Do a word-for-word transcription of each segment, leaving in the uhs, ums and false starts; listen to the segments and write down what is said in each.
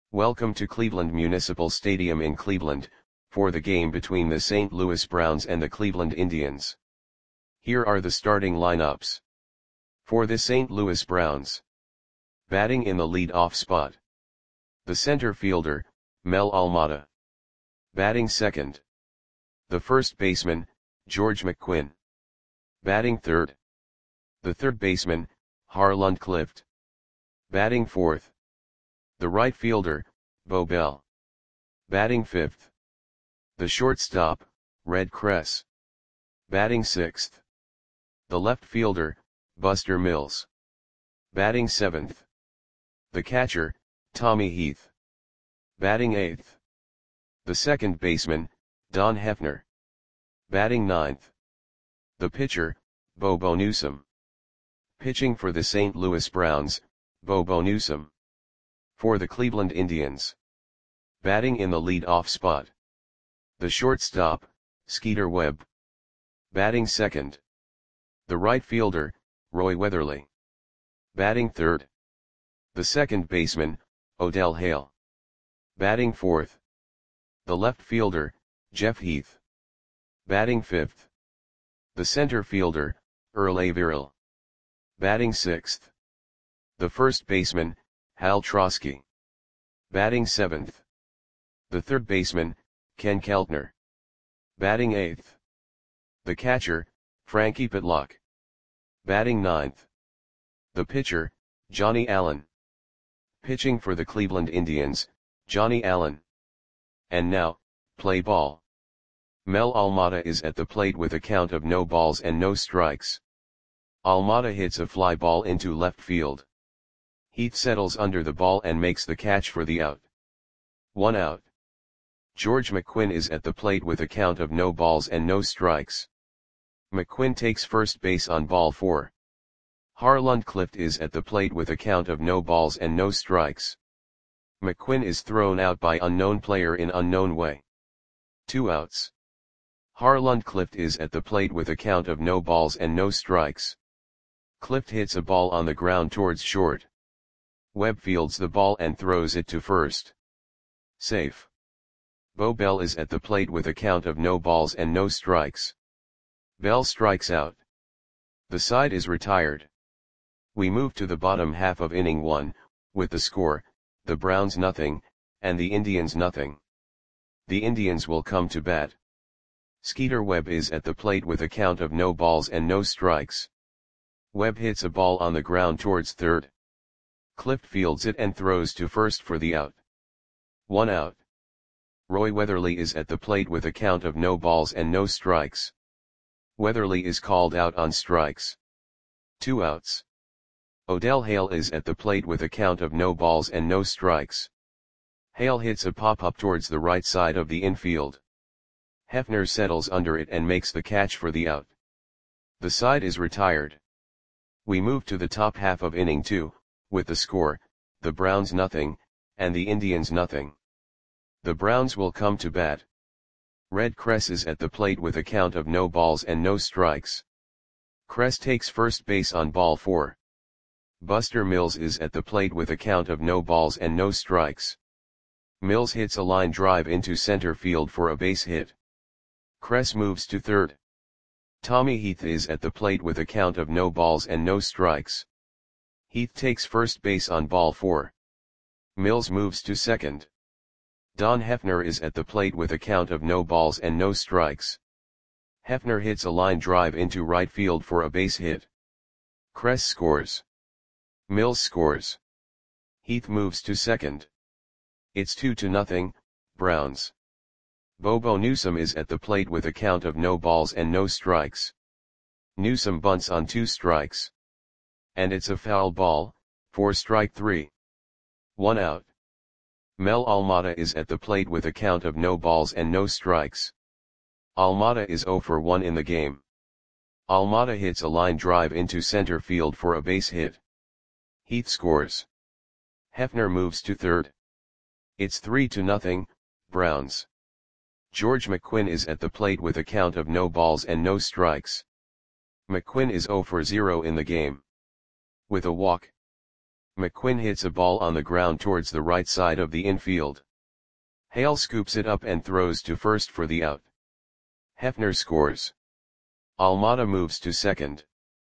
Welcome to Cleveland Municipal Stadium in Cleveland, for the game between the Saint Louis Browns and the Cleveland Indians. Here are the starting lineups. For the Saint Louis Browns. Batting in the lead-off spot. The center fielder, Mel Almada. Batting second. The first baseman, George McQuinn. Batting third. The third baseman, Harland Clift. Batting fourth. The right fielder, Bo Bell. Batting fifth. The shortstop, Red Kress. Batting sixth. The left fielder, Buster Mills. Batting seventh. The catcher, Tommy Heath. Batting eighth. The second baseman, Don Hefner. Batting ninth. The pitcher, Bobo Newsom. Pitching for the Saint Louis Browns, Bobo Newsom. For the Cleveland Indians. Batting in the lead-off spot. The shortstop, Skeeter Webb. Batting second. The right fielder, Roy Weatherly. Batting third. The second baseman, Odell Hale. Batting fourth. The left fielder, Jeff Heath. Batting fifth. The center fielder, Earl Averill. Batting sixth. The first baseman, Hal Trosky. Batting seventh. The third baseman, Ken Keltner. Batting eighth. The catcher, Frankie Pitlock. Batting ninth. The pitcher, Johnny Allen. Pitching for the Cleveland Indians, Johnny Allen. And now, play ball. Mel Almada is at the plate with a count of no balls and no strikes. Almada hits a fly ball into left field. Heath settles under the ball and makes the catch for the out. One out. George McQuinn is at the plate with a count of no balls and no strikes. McQuinn takes first base on ball four. Harland Clift is at the plate with a count of no balls and no strikes. McQuinn is thrown out by unknown player in unknown way. Two outs. Harland Clift is at the plate with a count of no balls and no strikes. Clift hits a ball on the ground towards short. Webb fields the ball and throws it to first. Safe. Bo Bell is at the plate with a count of no balls and no strikes. Bell strikes out. The side is retired. We move to the bottom half of inning one, with the score, the Browns nothing, and the Indians nothing. The Indians will come to bat. Skeeter Webb is at the plate with a count of no balls and no strikes. Webb hits a ball on the ground towards third. Clift fields it and throws to first for the out. One out. Roy Weatherly is at the plate with a count of no balls and no strikes. Weatherly is called out on strikes. Two outs. Odell Hale is at the plate with a count of no balls and no strikes. Hale hits a pop-up towards the right side of the infield. Hefner settles under it and makes the catch for the out. The side is retired. We move to the top half of inning two, with the score, the Browns nothing, and the Indians nothing. The Browns will come to bat. Red Kress is at the plate with a count of no balls and no strikes. Kress takes first base on ball four. Buster Mills is at the plate with a count of no balls and no strikes. Mills hits a line drive into center field for a base hit. Kress moves to third. Tommy Heath is at the plate with a count of no balls and no strikes. Heath takes first base on ball four. Mills moves to second. Don Hefner is at the plate with a count of no balls and no strikes. Hefner hits a line drive into right field for a base hit. Kress scores. Mills scores. Heath moves to second. It's two to nothing, Browns. Bobo Newsom is at the plate with a count of no balls and no strikes. Newsom bunts on two strikes. And it's a foul ball, for strike three. One out. Mel Almada is at the plate with a count of no balls and no strikes. Almada is zero for one in the game. Almada hits a line drive into center field for a base hit. Heath scores. Hefner moves to third. It's three to nothing, Browns. George McQuinn is at the plate with a count of no balls and no strikes. McQuinn is zero for zero in the game. With a walk. McQuinn hits a ball on the ground towards the right side of the infield. Hale scoops it up and throws to first for the out. Hefner scores. Almada moves to second.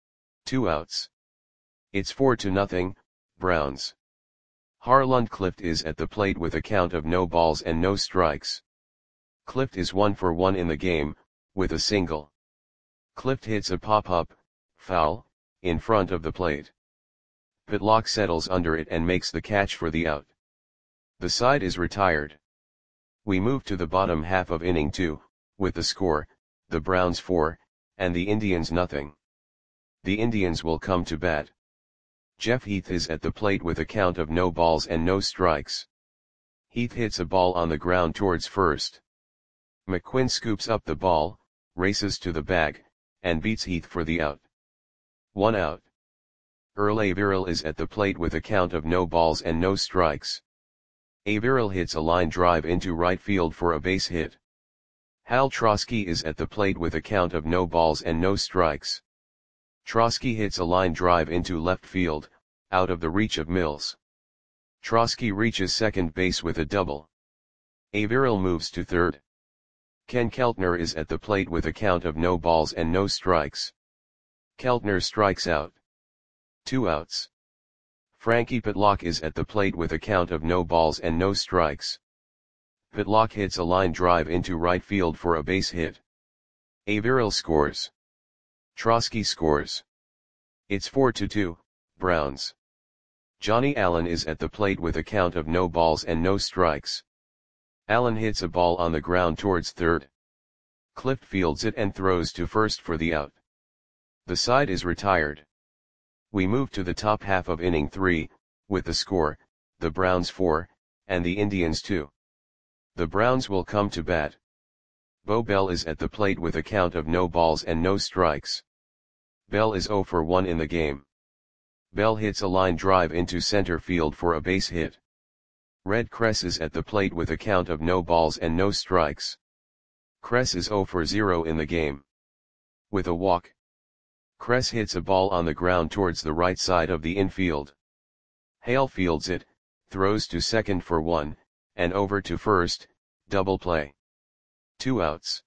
Two outs. It's four to nothing, Browns. Harlund Clift is at the plate with a count of no balls and no strikes. Clift is one for one in the game, with a single. Clift hits a pop-up, foul, in front of the plate. Pitlock settles under it and makes the catch for the out. The side is retired. We move to the bottom half of inning two, with the score, the Browns four, and the Indians nothing. The Indians will come to bat. Jeff Heath is at the plate with a count of no balls and no strikes. Heath hits a ball on the ground towards first. McQuinn scoops up the ball, races to the bag, and beats Heath for the out. One out. Earl Averill is at the plate with a count of no balls and no strikes. Averill hits a line drive into right field for a base hit. Hal Trosky is at the plate with a count of no balls and no strikes. Trosky hits a line drive into left field, out of the reach of Mills. Trosky reaches second base with a double. Averill moves to third. Ken Keltner is at the plate with a count of no balls and no strikes. Keltner strikes out. Two outs. Frankie Pitlock is at the plate with a count of no balls and no strikes. Pitlock hits a line drive into right field for a base hit. Averill scores. Trosky scores. It's four to two, Browns. Johnny Allen is at the plate with a count of no balls and no strikes. Allen hits a ball on the ground towards third. Clift fields it and throws to first for the out. The side is retired. We move to the top half of inning three, with the score, the Browns four, and the Indians two. The Browns will come to bat. Bo Bell is at the plate with a count of no balls and no strikes. Bell is zero for one in the game. Bell hits a line drive into center field for a base hit. Red Kress is at the plate with a count of no balls and no strikes. Kress is zero for zero in the game. With a walk. Kress hits a ball on the ground towards the right side of the infield. Hale fields it, throws to second for one, and over to first, double play. Two outs.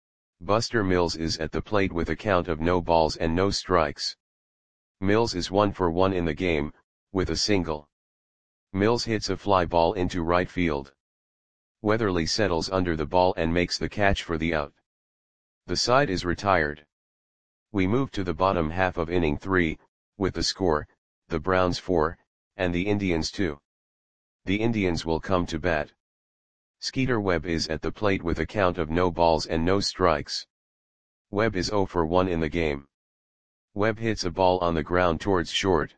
Buster Mills is at the plate with a count of no balls and no strikes. Mills is one for one in the game, with a single. Mills hits a fly ball into right field. Weatherly settles under the ball and makes the catch for the out. The side is retired. We move to the bottom half of inning three, with the score, the Browns four, and the Indians two. The Indians will come to bat. Skeeter Webb is at the plate with a count of no balls and no strikes. Webb is zero for one in the game. Webb hits a ball on the ground towards short.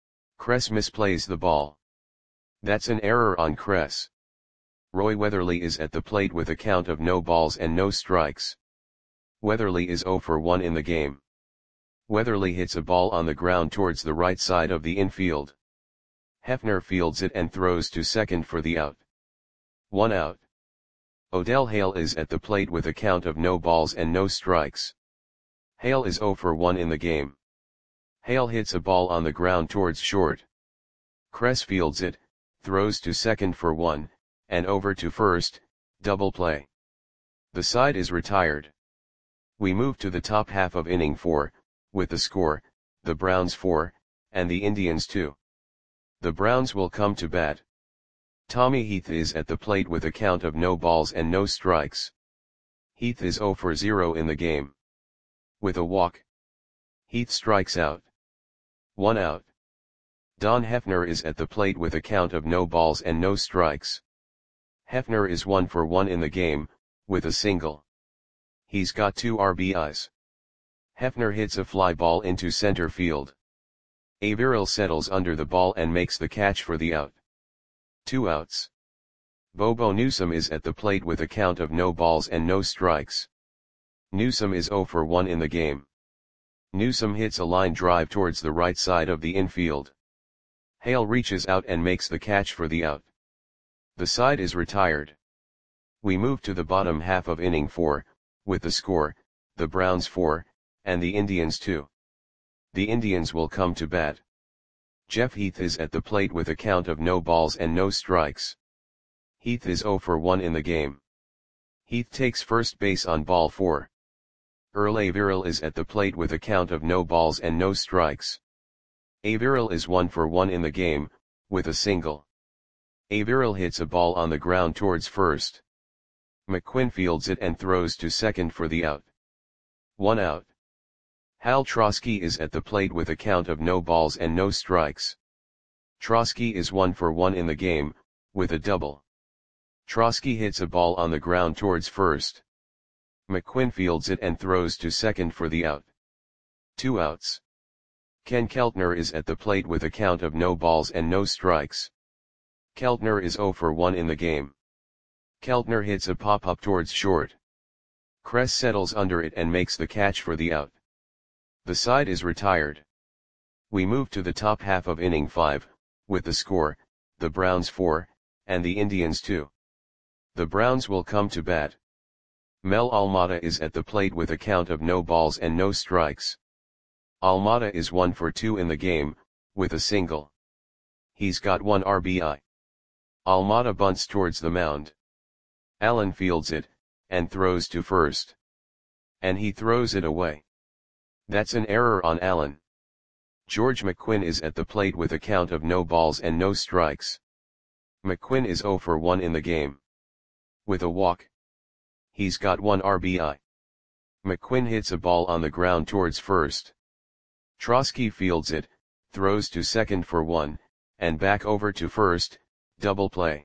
Kress misplays the ball. That's an error on Kress. Roy Weatherly is at the plate with a count of no balls and no strikes. Weatherly is zero for one in the game. Weatherly hits a ball on the ground towards the right side of the infield. Hefner fields it and throws to second for the out. One out. Odell Hale is at the plate with a count of no balls and no strikes. Hale is zero for one in the game. Hale hits a ball on the ground towards short. Kress fields it, throws to second for one, and over to first, double play. The side is retired. We move to the top half of inning four, with the score, the Browns four, and the Indians two. The Browns will come to bat. Tommy Heath is at the plate with a count of no balls and no strikes. Heath is zero for zero in the game. With a walk. Heath strikes out. One out. Don Hefner is at the plate with a count of no balls and no strikes. Hefner is one for one in the game, with a single. He's got two R B Is. Hefner hits a fly ball into center field. Averill settles under the ball and makes the catch for the out. Two outs. Bobo Newsome is at the plate with a count of no balls and no strikes. Newsome is zero for one in the game. Newsome hits a line drive towards the right side of the infield. Hale reaches out and makes the catch for the out. The side is retired. We move to the bottom half of inning four, with the score, the Browns four, and the Indians two. The Indians will come to bat. Jeff Heath is at the plate with a count of no balls and no strikes. Heath is zero for one in the game. Heath takes first base on ball four. Earl Averill is at the plate with a count of no balls and no strikes. Averill is one for one in the game, with a single. Averill hits a ball on the ground towards first. McQuinn fields it and throws to second for the out. One out. Hal Trosky is at the plate with a count of no balls and no strikes. Trosky is one for one in the game, with a double. Trosky hits a ball on the ground towards first. McQuinn fields it and throws to second for the out. Two outs. Ken Keltner is at the plate with a count of no balls and no strikes. Keltner is zero for one in the game. Keltner hits a pop-up towards short. Kress settles under it and makes the catch for the out. The side is retired. We move to the top half of inning five, with the score, the Browns four, and the Indians two. The Browns will come to bat. Mel Almada is at the plate with a count of no balls and no strikes. Almada is one for two in the game, with a single. He's got one R B I. Almada bunts towards the mound. Allen fields it, and throws to first. And he throws it away. That's an error on Allen. George McQuinn is at the plate with a count of no balls and no strikes. McQuinn is zero for one in the game. With a walk. He's got one R B I. McQuinn hits a ball on the ground towards first. Trosky fields it, throws to second for one, and back over to first, double play.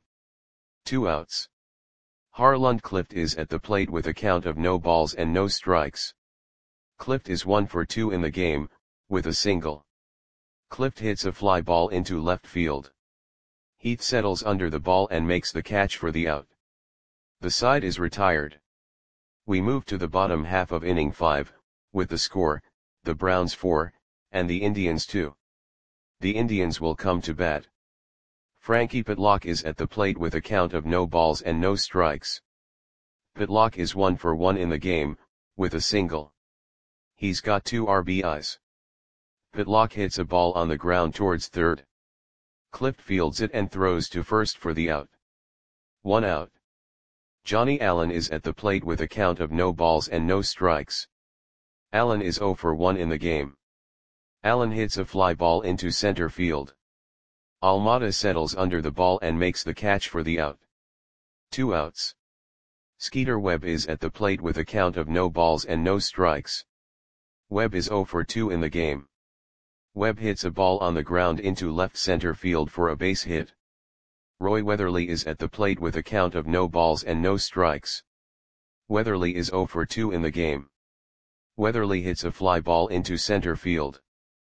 Two outs. Harlund Clift is at the plate with a count of no balls and no strikes. Clift is one for two in the game, with a single. Clift hits a fly ball into left field. Heath settles under the ball and makes the catch for the out. The side is retired. We move to the bottom half of inning five, with the score, the Browns four, and the Indians two. The Indians will come to bat. Frankie Pitlock is at the plate with a count of no balls and no strikes. Pitlock is one for one in the game, with a single. He's got two R B Is. Pitlock hits a ball on the ground towards third. Clift fields it and throws to first for the out. One out. Johnny Allen is at the plate with a count of no balls and no strikes. Allen is zero for one in the game. Allen hits a fly ball into center field. Almada settles under the ball and makes the catch for the out. Two outs. Skeeter Webb is at the plate with a count of no balls and no strikes. Webb is zero for two in the game. Webb hits a ball on the ground into left center field for a base hit. Roy Weatherly is at the plate with a count of no balls and no strikes. Weatherly is zero for two in the game. Weatherly hits a fly ball into center field.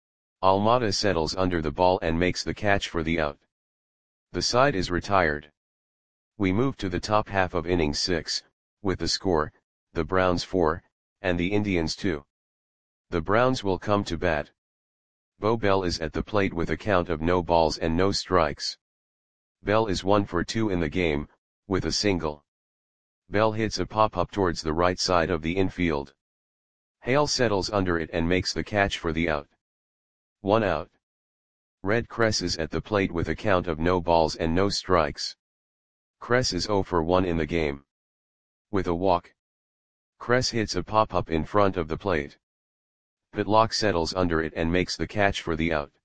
Almada settles under the ball and makes the catch for the out. The side is retired. We move to the top half of inning six, with the score, the Browns four, and the Indians two. The Browns will come to bat. Bo Bell is at the plate with a count of no balls and no strikes. Bell is one for two in the game, with a single. Bell hits a pop-up towards the right side of the infield. Hale settles under it and makes the catch for the out. One out. Red Kress is at the plate with a count of no balls and no strikes. Kress is zero for one in the game. With a walk. Kress hits a pop-up in front of the plate. Pitlock settles under it and makes the catch for the out.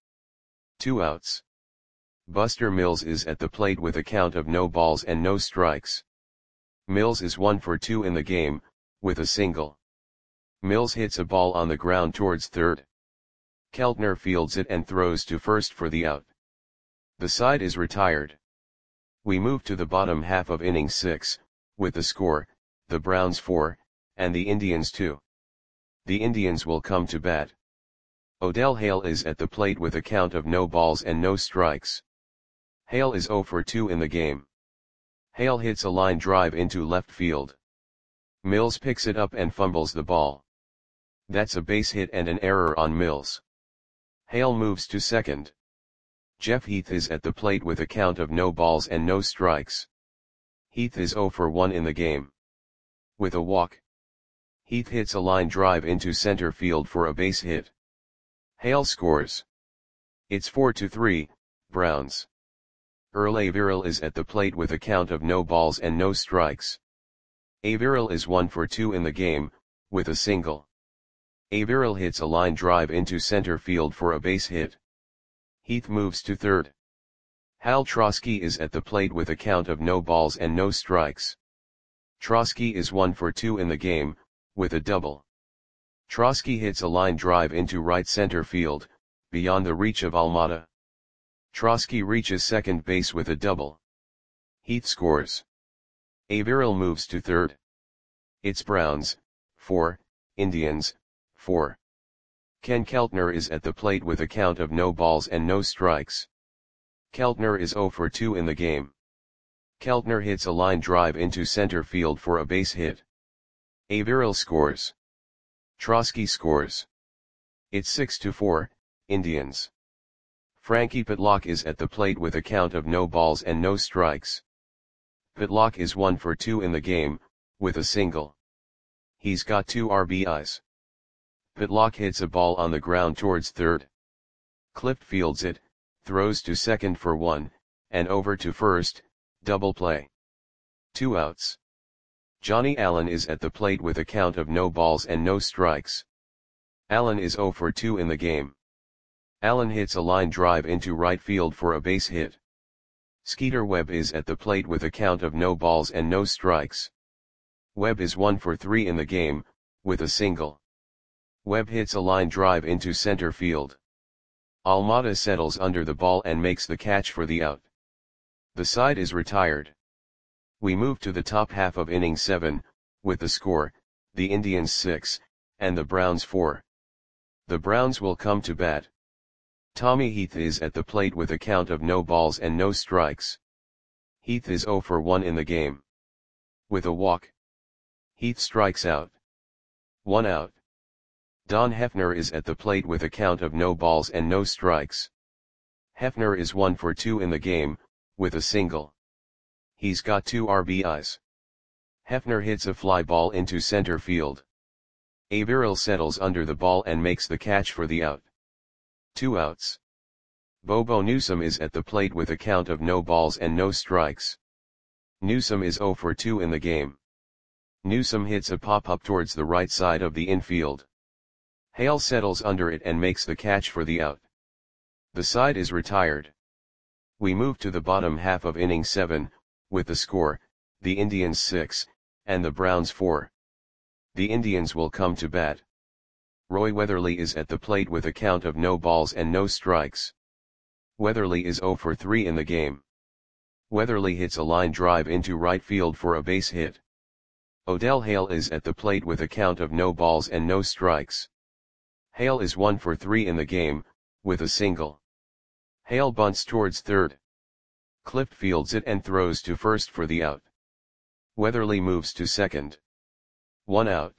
Two outs. Buster Mills is at the plate with a count of no balls and no strikes. Mills is one for two in the game, with a single. Mills hits a ball on the ground towards third. Keltner fields it and throws to first for the out. The side is retired. We move to the bottom half of inning six, with the score, the Browns four, and the Indians two. The Indians will come to bat. Odell Hale is at the plate with a count of no balls and no strikes. Hale is zero for two in the game. Hale hits a line drive into left field. Mills picks it up and fumbles the ball. That's a base hit and an error on Mills. Hale moves to second. Jeff Heath is at the plate with a count of no balls and no strikes. Heath is zero for one in the game. With a walk. Heath hits a line drive into center field for a base hit. Hale scores. It's four to three, Browns. Earl Averill is at the plate with a count of no balls and no strikes. Averill is one for two in the game, with a single. Averill hits a line drive into center field for a base hit. Heath moves to third. Hal Trosky is at the plate with a count of no balls and no strikes. Trosky is one for two in the game, with a double. Trosky hits a line drive into right center field, beyond the reach of Almada. Trosky reaches second base with a double. Heath scores. Averill moves to third. It's Browns, four, Indians, four. Ken Keltner is at the plate with a count of no balls and no strikes. Keltner is zero for two in the game. Keltner hits a line drive into center field for a base hit. Averill scores. Trosky scores. It's six to four, Indians. Frankie Pitlock is at the plate with a count of no balls and no strikes. Pitlock is one for two in the game, with a single. He's got two R B Is. Pitlock hits a ball on the ground towards third. Clift fields it, throws to second for one, and over to first, double play. Two outs. Johnny Allen is at the plate with a count of no balls and no strikes. Allen is zero for two in the game. Allen hits a line drive into right field for a base hit. Skeeter Webb is at the plate with a count of no balls and no strikes. Webb is one for three in the game, with a single. Webb hits a line drive into center field. Almada settles under the ball and makes the catch for the out. The side is retired. We move to the top half of inning seven, with the score, the Indians six, and the Browns four. The Browns will come to bat. Tommy Heath is at the plate with a count of no balls and no strikes. Heath is zero for one in the game. With a walk. Heath strikes out. One out. Don Hefner is at the plate with a count of no balls and no strikes. Hefner is one for two in the game, with a single. He's got two R B Is. Hefner hits a fly ball into center field. Averill settles under the ball and makes the catch for the out. Two outs. Bobo Newsome is at the plate with a count of no balls and no strikes. Newsome is zero for two in the game. Newsome hits a pop-up towards the right side of the infield. Hale settles under it and makes the catch for the out. The side is retired. We move to the bottom half of inning seven, with the score, the Indians six, and the Browns four. The Indians will come to bat. Roy Weatherly is at the plate with a count of no balls and no strikes. Weatherly is zero for three in the game. Weatherly hits a line drive into right field for a base hit. Odell Hale is at the plate with a count of no balls and no strikes. Hale is one for three in the game, with a single. Hale bunts towards third. Clift fields it and throws to first for the out. Weatherly moves to second. One out.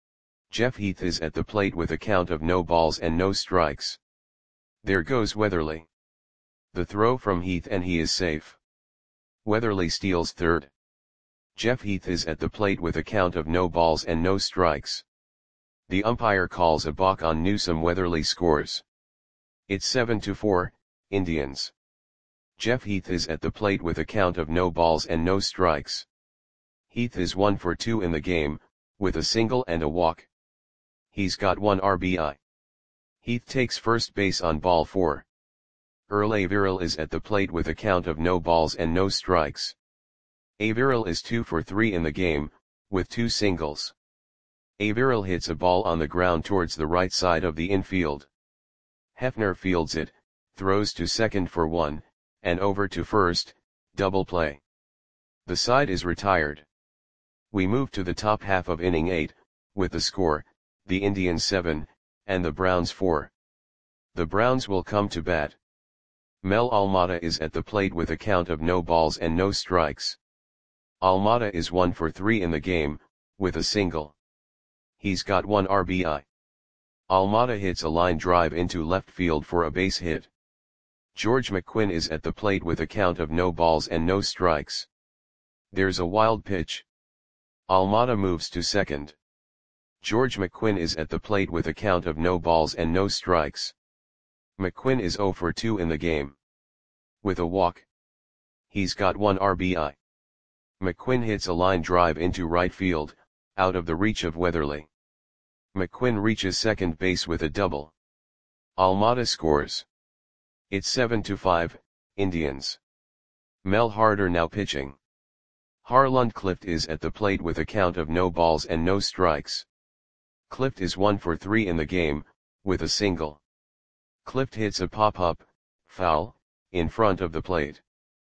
Jeff Heath is at the plate with a count of no balls and no strikes. There goes Weatherly. The throw from Heath and he is safe. Weatherly steals third. Jeff Heath is at the plate with a count of no balls and no strikes. The umpire calls a balk on Newsome. Weatherly scores. It's seven to four, Indians. Jeff Heath is at the plate with a count of no balls and no strikes. Heath is one for two in the game, with a single and a walk. He's got one R B I. Heath takes first base on ball four. Earl Averill is at the plate with a count of no balls and no strikes. Averill is two for three in the game, with two singles. Averill hits a ball on the ground towards the right side of the infield. Hefner fields it, throws to second for one, and over to first, double play. The side is retired. We move to the top half of inning eight, with the score, the Indians seven, and the Browns four. The Browns will come to bat. Mel Almada is at the plate with a count of no balls and no strikes. Almada is one for three in the game, with a single. He's got one R B I. Almada hits a line drive into left field for a base hit. George McQuinn is at the plate with a count of no balls and no strikes. There's a wild pitch. Almada moves to second. George McQuinn is at the plate with a count of no balls and no strikes. McQuinn is zero for two in the game. With a walk. He's got one R B I. McQuinn hits a line drive into right field, out of the reach of Weatherly. McQuinn reaches second base with a double. Almada scores. It's seven to five, Indians. Mel Harder now pitching. Harlund Clift is at the plate with a count of no balls and no strikes. Clift is one for three in the game, with a single. Clift hits a pop-up, foul, in front of the plate.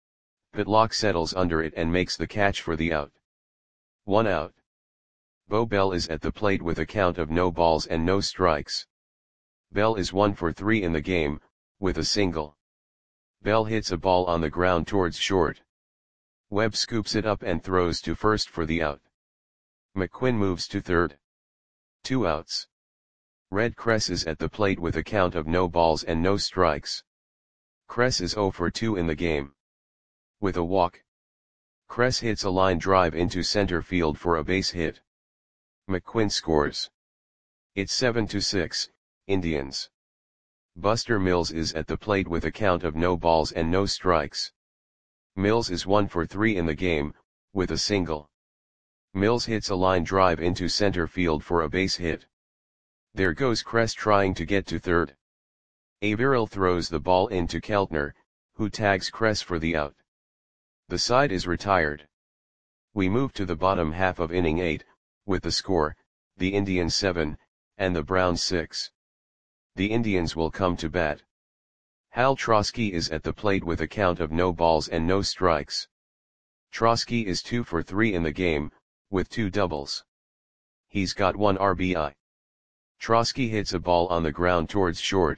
Pitlock settles under it and makes the catch for the out. One out. Bo Bell is at the plate with a count of no balls and no strikes. Bell is one for three in the game, with a single. Bell hits a ball on the ground towards short. Webb scoops it up and throws to first for the out. McQuinn moves to third. Two outs. Red Kress is at the plate with a count of no balls and no strikes. Kress is zero for two in the game. With a walk. Kress hits a line drive into center field for a base hit. McQuinn scores. It's seven to six, Indians. Buster Mills is at the plate with a count of no balls and no strikes. Mills is one for three in the game, with a single. Mills hits a line drive into center field for a base hit. There goes Kress trying to get to third. Averill throws the ball into Keltner, who tags Kress for the out. The side is retired. We move to the bottom half of inning eight, with the score, the Indians seven, and the Browns six. The Indians will come to bat. Hal Trosky is at the plate with a count of no balls and no strikes. Trosky is two for three in the game, with two doubles. He's got one R B I. Trosky hits a ball on the ground towards short.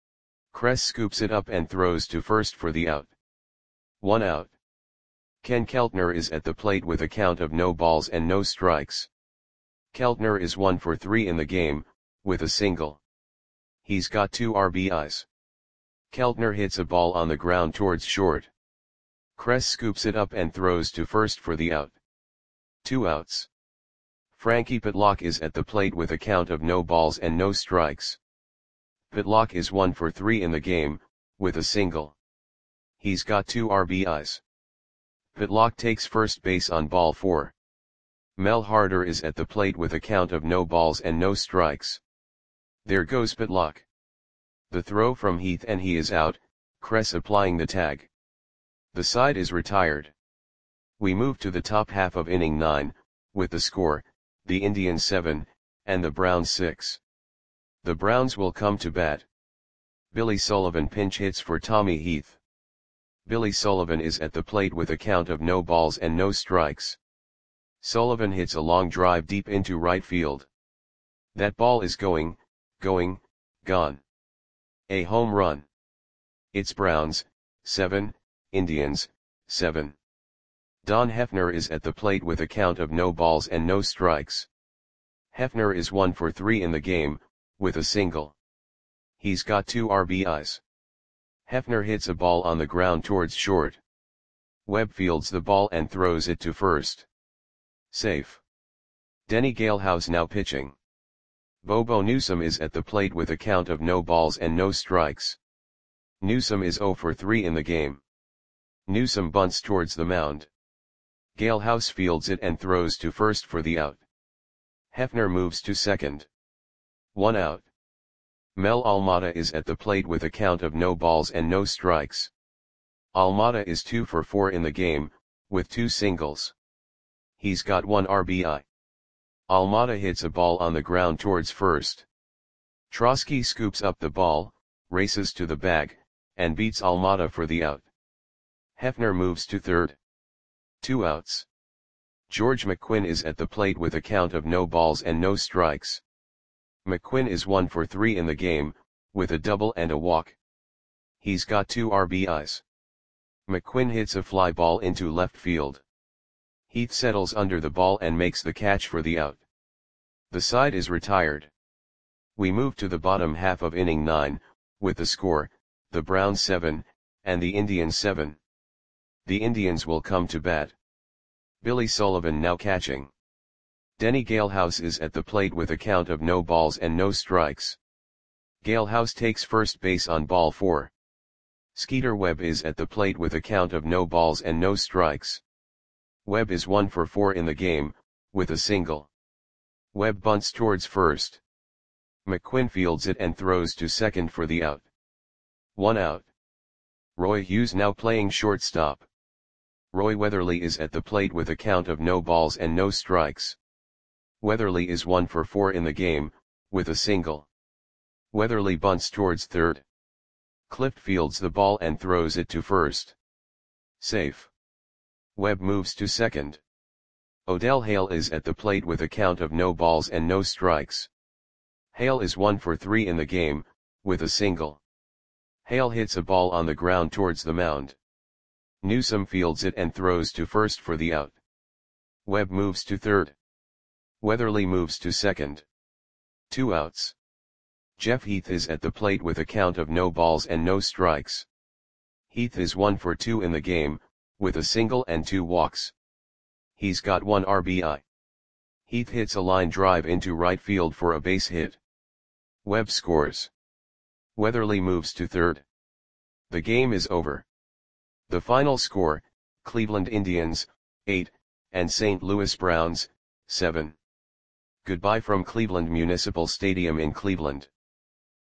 Kress scoops it up and throws to first for the out. One out. Ken Keltner is at the plate with a count of no balls and no strikes. Keltner is one for three in the game, with a single. He's got two R B Is. Keltner hits a ball on the ground towards short. Kress scoops it up and throws to first for the out. Two outs. Frankie Pitlock is at the plate with a count of no balls and no strikes. Pitlock is one for three in the game, with a single. He's got two R B Is. Pitlock takes first base on ball four. Mel Harder is at the plate with a count of no balls and no strikes. There goes Pitlock. The throw from Heath and he is out, Kress applying the tag. The side is retired. We move to the top half of inning nine, with the score, the Indians seven, and the Browns six. The Browns will come to bat. Billy Sullivan pinch hits for Tommy Heath. Billy Sullivan is at the plate with a count of no balls and no strikes. Sullivan hits a long drive deep into right field. That ball is going, going, gone. A home run. It's Browns, seven, Indians, seven. Don Hefner is at the plate with a count of no balls and no strikes. Hefner is one for three in the game, with a single. He's got two R B Is. Hefner hits a ball on the ground towards short. Webb fields the ball and throws it to first. Safe. Denny Galehouse now pitching. Bobo Newsome is at the plate with a count of no balls and no strikes. Newsome is zero for three in the game. Newsome bunts towards the mound. Galehouse fields it and throws to first for the out. Hefner moves to second. One out. Mel Almada is at the plate with a count of no balls and no strikes. Almada is two for four in the game, with two singles. He's got one R B I. Almada hits a ball on the ground towards first. Trosky scoops up the ball, races to the bag, and beats Almada for the out. Hefner moves to third. Two outs. George McQuinn is at the plate with a count of no balls and no strikes. McQuinn is one for three in the game, with a double and a walk. He's got two R B Is. McQuinn hits a fly ball into left field. Heath settles under the ball and makes the catch for the out. The side is retired. We move to the bottom half of inning nine, with the score, the Browns seven, and the Indians seven. The Indians will come to bat. Billy Sullivan now catching. Denny Galehouse is at the plate with a count of no balls and no strikes. Gale House takes first base on ball four. Skeeter Webb is at the plate with a count of no balls and no strikes. Webb is one for four in the game, with a single. Webb bunts towards first. McQuinn fields it and throws to second for the out. One out. Roy Hughes now playing shortstop. Roy Weatherly is at the plate with a count of no balls and no strikes. Weatherly is one for four in the game, with a single. Weatherly bunts towards third. Clift fields the ball and throws it to first. Safe. Webb moves to second. Odell Hale is at the plate with a count of no balls and no strikes. Hale is one for three in the game, with a single. Hale hits a ball on the ground towards the mound. Newsome fields it and throws to first for the out. Webb moves to third. Weatherly moves to second. Two outs. Jeff Heath is at the plate with a count of no balls and no strikes. Heath is one for two in the game, with a single and two walks. He's got one R B I. Heath hits a line drive into right field for a base hit. Webb scores. Weatherly moves to third. The game is over. The final score, Cleveland Indians, eight, and Saint Louis Browns, seven. Goodbye from Cleveland Municipal Stadium in Cleveland.